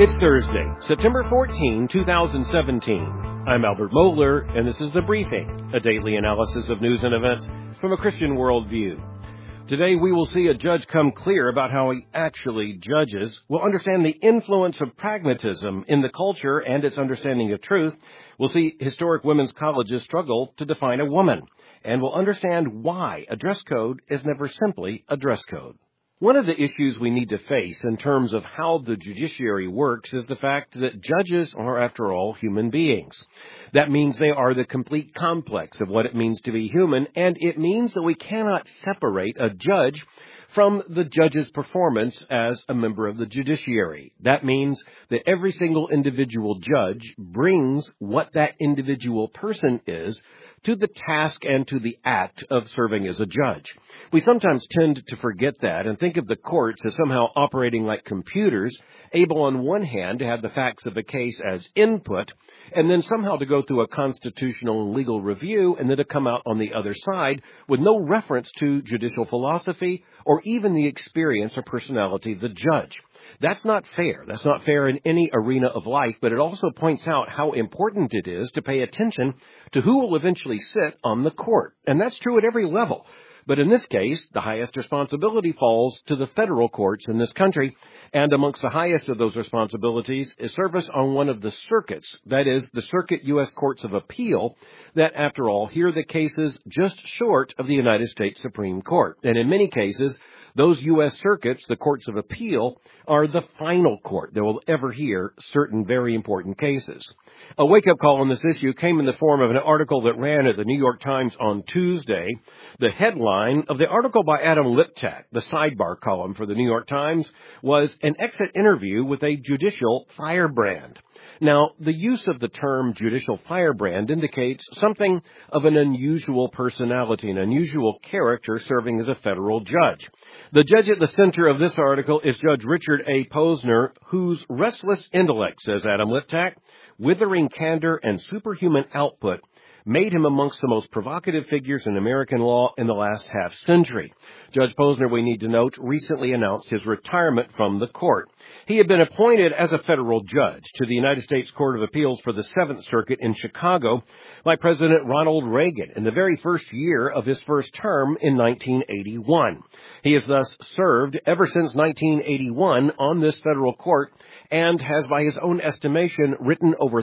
It's Thursday, September 14, 2017. I'm Albert Mohler, and this is The Briefing, a daily analysis of news and events from a Christian worldview. Today we will see a judge come clear about how he actually judges. We'll understand the influence of pragmatism in the culture and its understanding of truth. We'll see historic women's colleges struggle to define a woman. And we'll understand why a dress code is never simply a dress code. One of the issues we need to face in terms of how the judiciary works is the fact that judges are, after all, human beings. That means they are the complete complex of what it means to be human, and it means that we cannot separate a judge from the judge's performance as a member of the judiciary. That means that every single individual judge brings what that individual person is to the task and to the act of serving as a judge. We sometimes tend to forget that and think of the courts as somehow operating like computers, able on one hand to have the facts of a case as input, and then somehow to go through a constitutional and legal review, and then to come out on the other side with no reference to judicial philosophy or even the experience or personality of the judge. That's not fair. That's not fair in any arena of life, but it also points out how important it is to pay attention to who will eventually sit on the court. And that's true at every level. But in this case, the highest responsibility falls to the federal courts in this country, and amongst the highest of those responsibilities is service on one of the circuits, that is, the Circuit U.S. Courts of Appeal, that, after all, hear the cases just short of the United States Supreme Court. And in many cases, those U.S. circuits, the courts of appeal, are the final court that will ever hear certain very important cases. A wake-up call on this issue came in the form of an article that ran at the New York Times on Tuesday. The headline of the article by Adam Liptak, the sidebar column for the New York Times, was an exit interview with a judicial firebrand. Now, the use of the term judicial firebrand indicates something of an unusual personality, an unusual character serving as a federal judge. The judge at the center of this article is Judge Richard A. Posner, whose restless intellect, says Adam Liptak, withering candor and superhuman output made him amongst the most provocative figures in American law in the last half-century. Judge Posner, we need to note, recently announced his retirement from the court. He had been appointed as a federal judge to the United States Court of Appeals for the Seventh Circuit in Chicago by President Ronald Reagan in the very first year of his first term in 1981. He has thus served ever since 1981 on this federal court and has, by his own estimation, written over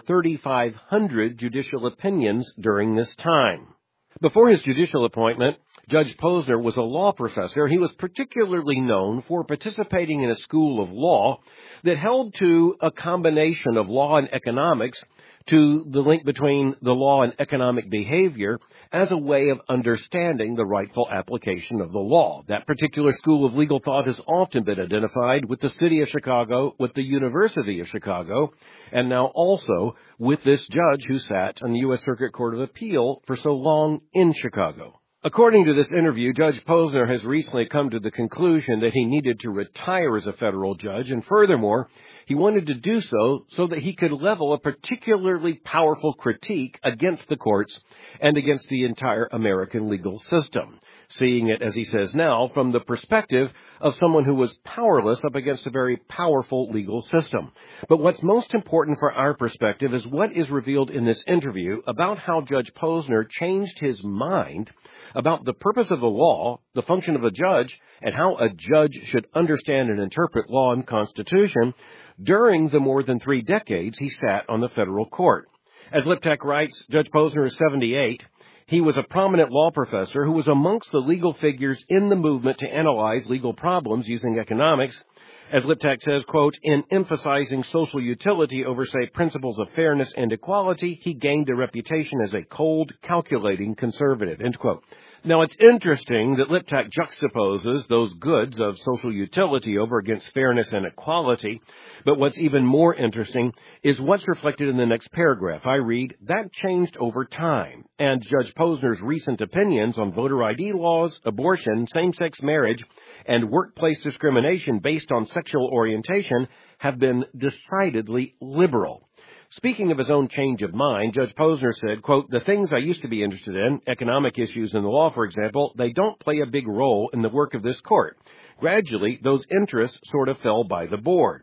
3,500 judicial opinions during this time. Before his judicial appointment, Judge Posner was a law professor. He was particularly known for participating in a school of law that held to a combination of law and economics, to the link between the law and economic behavior as a way of understanding the rightful application of the law. That particular school of legal thought has often been identified with the city of Chicago, with the University of Chicago, and now also with this judge who sat on the U.S. Circuit Court of Appeal for so long in Chicago. According to this interview, Judge Posner has recently come to the conclusion that he needed to retire as a federal judge, and furthermore, he wanted to do so that he could level a particularly powerful critique against the courts and against the entire American legal system, seeing it, as he says now, from the perspective of someone who was powerless up against a very powerful legal system. But what's most important for our perspective is what is revealed in this interview about how Judge Posner changed his mind about the purpose of the law, the function of a judge, and how a judge should understand and interpret law and Constitution during the more than 3 decades he sat on the federal court. As Liptak writes, Judge Posner is 78. He was a prominent law professor who was amongst the legal figures in the movement to analyze legal problems using economics. As Liptak says, quote, in emphasizing social utility over, say, principles of fairness and equality, he gained a reputation as a cold, calculating conservative, end quote. Now, it's interesting that Liptak juxtaposes those goods of social utility over against fairness and equality, but what's even more interesting is what's reflected in the next paragraph. I read, that changed over time, and Judge Posner's recent opinions on voter ID laws, abortion, same-sex marriage, and workplace discrimination based on sexual orientation have been decidedly liberal. Speaking of his own change of mind, Judge Posner said, quote, the things I used to be interested in, economic issues in the law, for example, they don't play a big role in the work of this court. Gradually, those interests sort of fell by the board.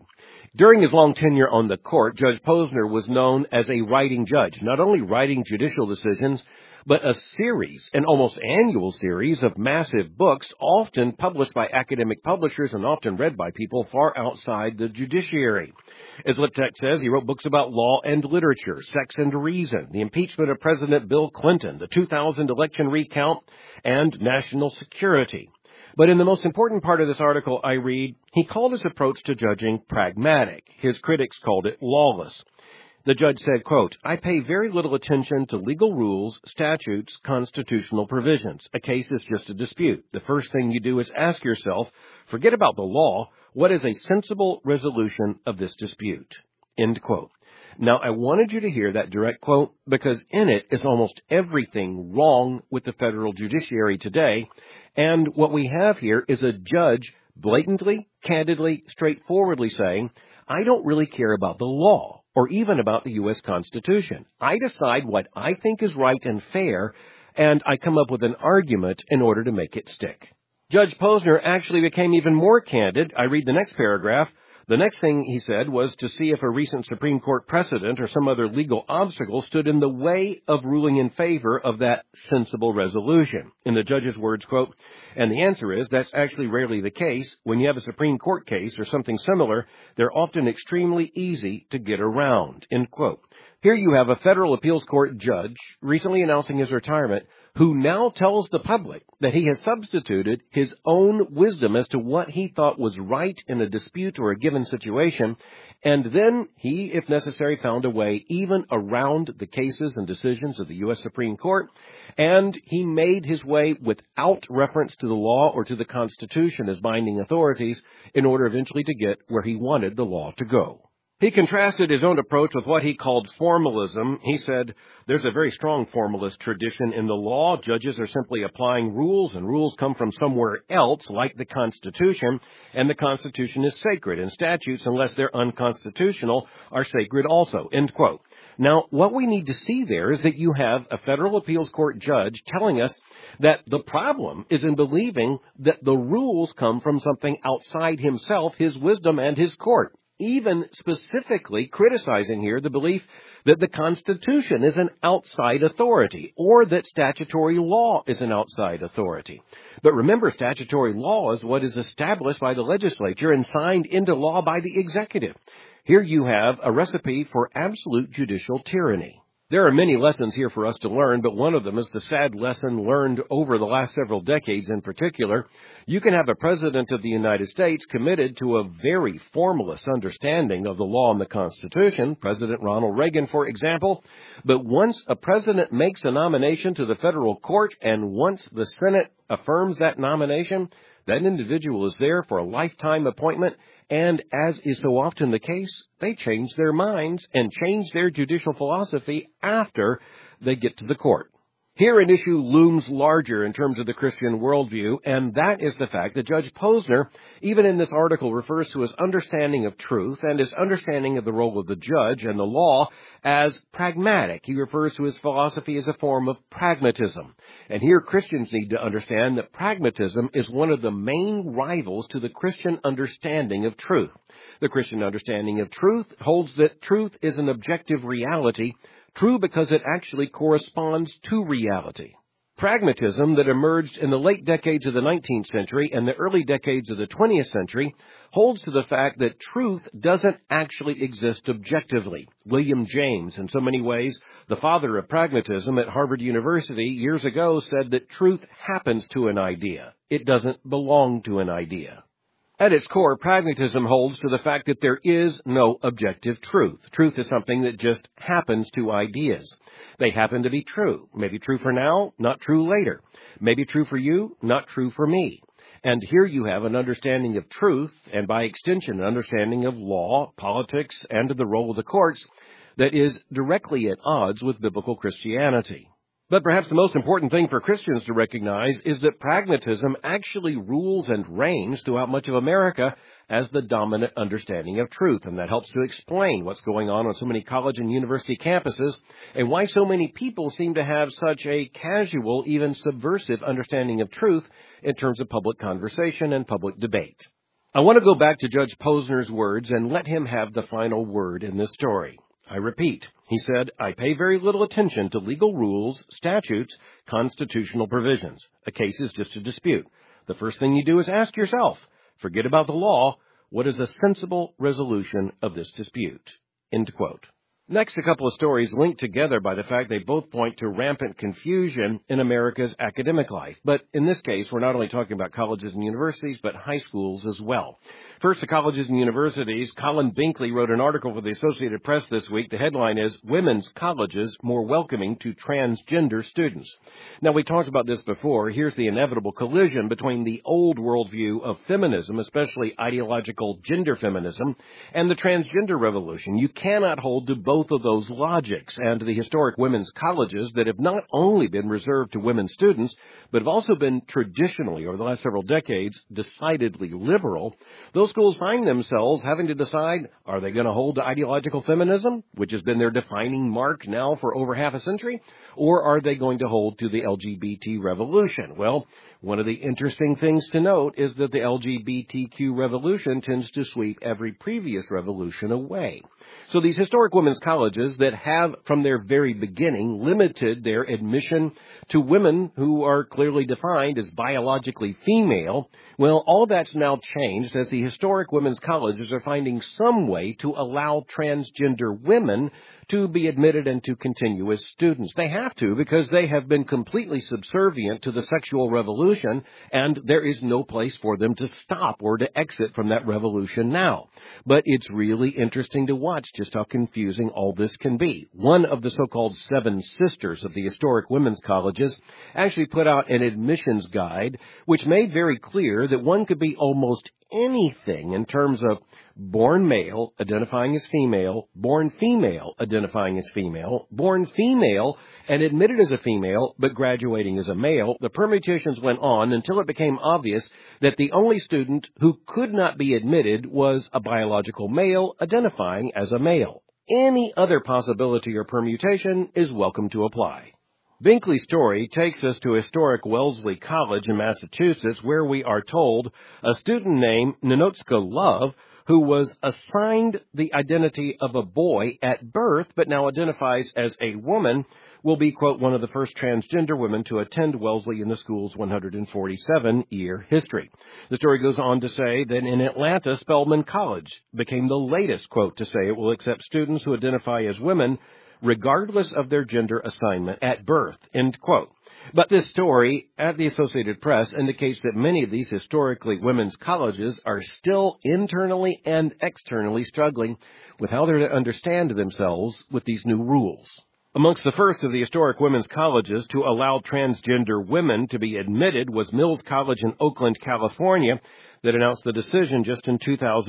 During his long tenure on the court, Judge Posner was known as a writing judge, not only writing judicial decisions, but a series, an almost annual series of massive books, often published by academic publishers and often read by people far outside the judiciary. As Liptak says, he wrote books about law and literature, sex and reason, the impeachment of President Bill Clinton, the 2000 election recount, and national security. But in the most important part of this article, I read, he called his approach to judging pragmatic. His critics called it lawless. The judge said, quote, I pay very little attention to legal rules, statutes, constitutional provisions. A case is just a dispute. The first thing you do is ask yourself, forget about the law, what is a sensible resolution of this dispute? End quote. Now, I wanted you to hear that direct quote because in it is almost everything wrong with the federal judiciary today. And what we have here is a judge blatantly, candidly, straightforwardly saying, I don't really care about the law or even about the U.S. Constitution. I decide what I think is right and fair, and I come up with an argument in order to make it stick. Judge Posner actually became even more candid. I read the next paragraph. The next thing he said was to see if a recent Supreme Court precedent or some other legal obstacle stood in the way of ruling in favor of that sensible resolution. In the judge's words, quote, and the answer is that's actually rarely the case. When you have a Supreme Court case or something similar, they're often extremely easy to get around, end quote. Here you have a federal appeals court judge recently announcing his retirement who now tells the public that he has substituted his own wisdom as to what he thought was right in a dispute or a given situation, and then he, if necessary, found a way even around the cases and decisions of the U.S. Supreme Court, and he made his way without reference to the law or to the Constitution as binding authorities in order eventually to get where he wanted the law to go. He contrasted his own approach with what he called formalism. He said, there's a very strong formalist tradition in the law. Judges are simply applying rules, and rules come from somewhere else, like the Constitution, and the Constitution is sacred, and statutes, unless they're unconstitutional, are sacred also, end quote. Now, what we need to see there is that you have a federal appeals court judge telling us that the problem is in believing that the rules come from something outside himself, his wisdom, and his court. Even specifically criticizing here the belief that the Constitution is an outside authority or that statutory law is an outside authority. But remember, statutory law is what is established by the legislature and signed into law by the executive. Here you have a recipe for absolute judicial tyranny. There are many lessons here for us to learn, but one of them is the sad lesson learned over the last several decades in particular. You can have a president of the United States committed to a very formalist understanding of the law and the Constitution, President Ronald Reagan, for example, but once a president makes a nomination to the federal court and once the Senate affirms that nomination, that individual is there for a lifetime appointment, and as is so often the case, they change their minds and change their judicial philosophy after they get to the court. Here an issue looms larger in terms of the Christian worldview, and that is the fact that Judge Posner, even in this article, refers to his understanding of truth and his understanding of the role of the judge and the law as pragmatic. He refers to his philosophy as a form of pragmatism. And here Christians need to understand that pragmatism is one of the main rivals to the Christian understanding of truth. The Christian understanding of truth holds that truth is an objective reality, true because it actually corresponds to reality. Pragmatism that emerged in the late decades of the 19th century and the early decades of the 20th century holds to the fact that truth doesn't actually exist objectively. William James, in so many ways, the father of pragmatism at Harvard University years ago, said that truth happens to an idea. It doesn't belong to an idea. At its core, pragmatism holds to the fact that there is no objective truth. Truth is something that just happens to ideas. They happen to be true. Maybe true for now, not true later. Maybe true for you, not true for me. And here you have an understanding of truth, and by extension, an understanding of law, politics, and the role of the courts that is directly at odds with biblical Christianity. But perhaps the most important thing for Christians to recognize is that pragmatism actually rules and reigns throughout much of America as the dominant understanding of truth. And that helps to explain what's going on so many college and university campuses and why so many people seem to have such a casual, even subversive understanding of truth in terms of public conversation and public debate. I want to go back to Judge Posner's words and let him have the final word in this story. I repeat, he said, I pay very little attention to legal rules, statutes, constitutional provisions. A case is just a dispute. The first thing you do is ask yourself, forget about the law, what is a sensible resolution of this dispute? End quote. Next, a couple of stories linked together by the fact they both point to rampant confusion in America's academic life. But in this case, we're not only talking about colleges and universities, but high schools as well. First, to colleges and universities, Colin Binkley wrote an article for the Associated Press this week. The headline is, Women's Colleges More Welcoming to Transgender Students. Now, we talked about this before. Here's the inevitable collision between the old worldview of feminism, especially ideological gender feminism, and the transgender revolution. You cannot hold to both of those logics, and the historic women's colleges that have not only been reserved to women students, but have also been traditionally, over the last several decades, decidedly liberal. Those schools find themselves having to decide, are they going to hold to ideological feminism, which has been their defining mark now for over half a century, or are they going to hold to the LGBT revolution? Well, one of the interesting things to note is that the LGBTQ revolution tends to sweep every previous revolution away. So these historic women's colleges that have, from their very beginning, limited their admission to women who are clearly defined as biologically female, well, all that's now changed as the historic women's colleges are finding some way to allow transgender women to be admitted and to continue as students. They have to because they have been completely subservient to the sexual revolution, and there is no place for them to stop or to exit from that revolution now. But it's really interesting to watch just how confusing all this can be. One of the so-called seven sisters of the historic women's colleges actually put out an admissions guide which made very clear that one could be almost anything in terms of born male, identifying as female, born female, identifying as female, born female, and admitted as a female, but graduating as a male. The permutations went on until it became obvious that the only student who could not be admitted was a biological male, identifying as a male. Any other possibility or permutation is welcome to apply. Binkley's story takes us to historic Wellesley College in Massachusetts, where we are told a student named Ninotchka Love, who was assigned the identity of a boy at birth, but now identifies as a woman, will be, quote, one of the first transgender women to attend Wellesley in the school's 147-year history. The story goes on to say that in Atlanta, Spelman College became the latest, quote, to say it will accept students who identify as women regardless of their gender assignment at birth, end quote. But this story at the Associated Press indicates that many of these historically women's colleges are still internally and externally struggling with how they're to understand themselves with these new rules. Amongst the first of the historic women's colleges to allow transgender women to be admitted was Mills College in Oakland, California, that announced the decision just in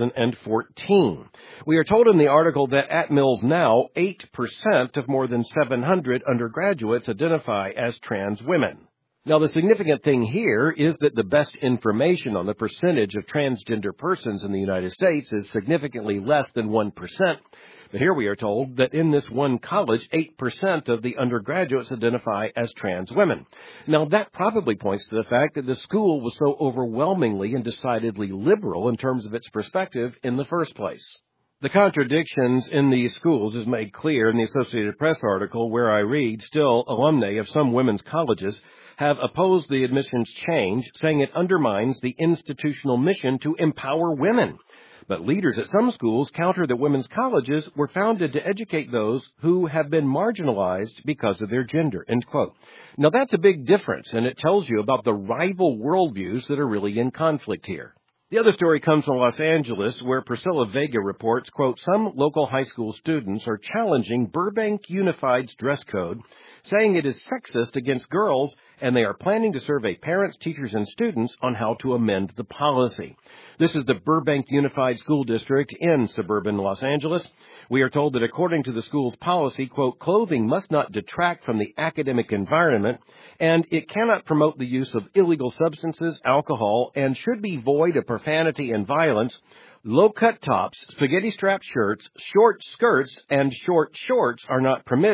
2014. We are told in the article that at Mills now, 8% of more than 700 undergraduates identify as trans women. Now, the significant thing here is that the best information on the percentage of transgender persons in the United States is significantly less than 1%. But here we are told that in this one college, 8% of the undergraduates identify as trans women. Now, that probably points to the fact that the school was so overwhelmingly and decidedly liberal in terms of its perspective in the first place. The contradictions in these schools is made clear in the Associated Press article where I read, still, alumni of some women's colleges have opposed the admissions change, saying it undermines the institutional mission to empower women. But leaders at some schools counter that women's colleges were founded to educate those who have been marginalized because of their gender, end quote. Now, that's a big difference, and it tells you about the rival worldviews that are really in conflict here. The other story comes from Los Angeles, where Priscilla Vega reports, quote, some local high school students are challenging Burbank Unified's dress code, saying it is sexist against girls, and they are planning to survey parents, teachers, and students on how to amend the policy. This is the Burbank Unified School District in suburban Los Angeles. We are told that according to the school's policy, quote, clothing must not detract from the academic environment, and it cannot promote the use of illegal substances, alcohol, and should be void of profanity and violence. Low-cut tops, spaghetti-strap shirts, short skirts, and short shorts are not permitted,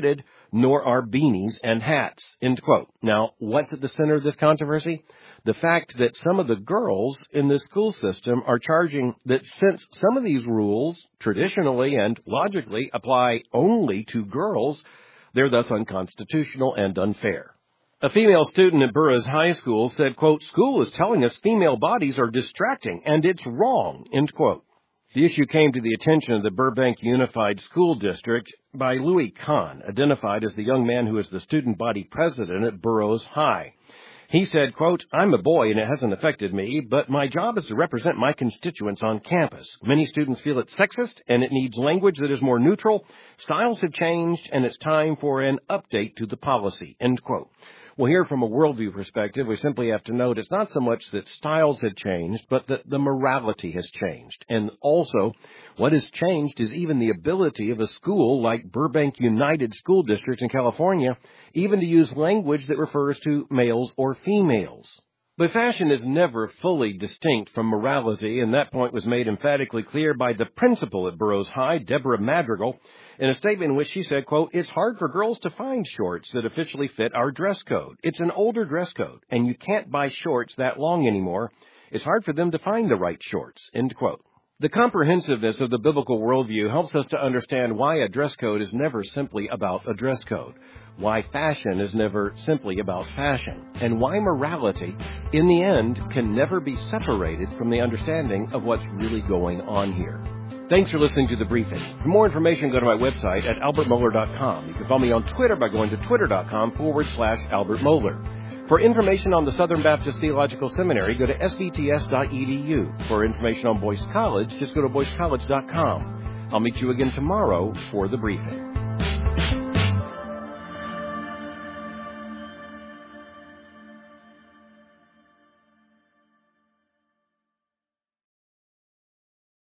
nor are beanies and hats, end quote. Now, what's at the center of this controversy? The fact that some of the girls in the school system are charging that since some of these rules traditionally and logically apply only to girls, they're thus unconstitutional and unfair. A female student at Burroughs High School said, quote, "School is telling us female bodies are distracting, and it's wrong," end quote. The issue came to the attention of the Burbank Unified School District by Louis Kahn, identified as the young man who is the student body president at Burroughs High. He said, quote, "I'm a boy and it hasn't affected me, but my job is to represent my constituents on campus. Many students feel it's sexist and it needs language that is more neutral. Styles have changed and it's time for an update to the policy," end quote. Well, here from a worldview perspective, we simply have to note it's not so much that styles had changed, but that the morality has changed. And also, what has changed is even the ability of a school like Burbank United School District in California even to use language that refers to males or females. But fashion is never fully distinct from morality, and that point was made emphatically clear by the principal at Burroughs High, Deborah Madrigal, in a statement in which she said, quote, "It's hard for girls to find shorts that officially fit our dress code. It's an older dress code, and you can't buy shorts that long anymore. It's hard for them to find the right shorts," end quote. The comprehensiveness of the biblical worldview helps us to understand why a dress code is never simply about a dress code, why fashion is never simply about fashion, and why morality, in the end, can never be separated from the understanding of what's really going on here. Thanks for listening to The Briefing. For more information, go to my website at albertmohler.com. You can follow me on Twitter by going to twitter.com/Albert Mohler. For information on the Southern Baptist Theological Seminary, go to sbts.edu. For information on Boyce College, just go to boycecollege.com. I'll meet you again tomorrow for The Briefing.